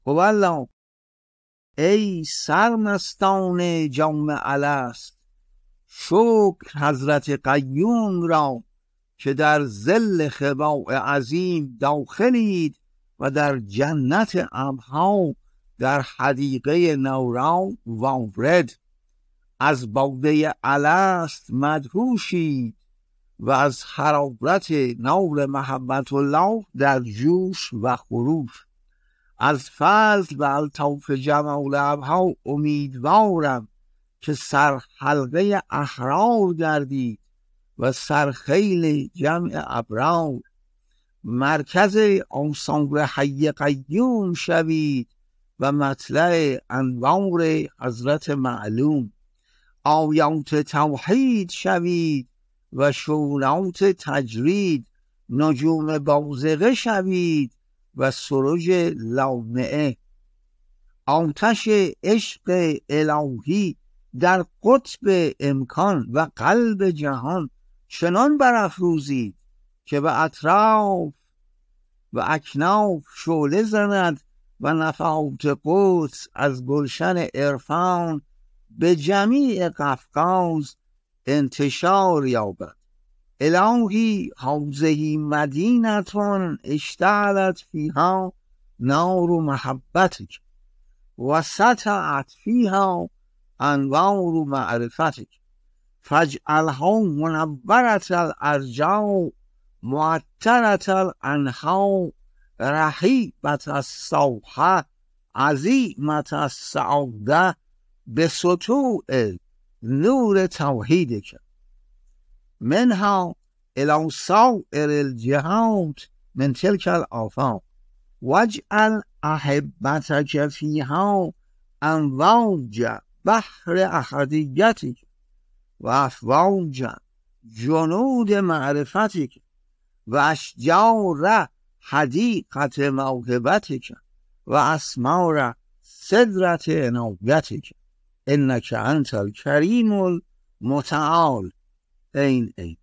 والله ای سرمستان جام الست، شکر حضرت قیوم را که در ظل خباء عظیم داخلید و در جنت ابها در حدیقه نورا وارد. از باده الست مدهوشید و از حرارت نور محبت الله در جوش و خروش. از فضل و الطاف جمال ابها امیدوارم که سرحلقه احرار گردید و سرخیل جمع ابرار. مرکز انصار حی قیوم شوید و مطلع انوار حضرت معلوم. آیات توحید شوید و شورات تجرید. نجوم بازغه شوید و سرج لامعه. آتش عشق الهی در قطب امکان و قلب جهان چنان برافروزید که به اطراف و اکناف شعله زند و نفحات قدس از گلشن عرفان به جمیع قفقاز انتشار یابد. الهی هذه مدینة اشتعلت فیها نار محبتک و سطعت فیها انوار معرفتک فاجعلها منورة الارجاء معطرة الانحاء رحیبة السوحة عظیمة السعادة بسطوع نور توحیدک منها الى سائر الجهات من تلك الآفاق واجعل احبتک فیها امواج بحر احدیتک و افواج جنود معرفتک و اشجار حدیقة موهبتک و اسمار سدرة عنایتک انک انت الکریم المتعال. این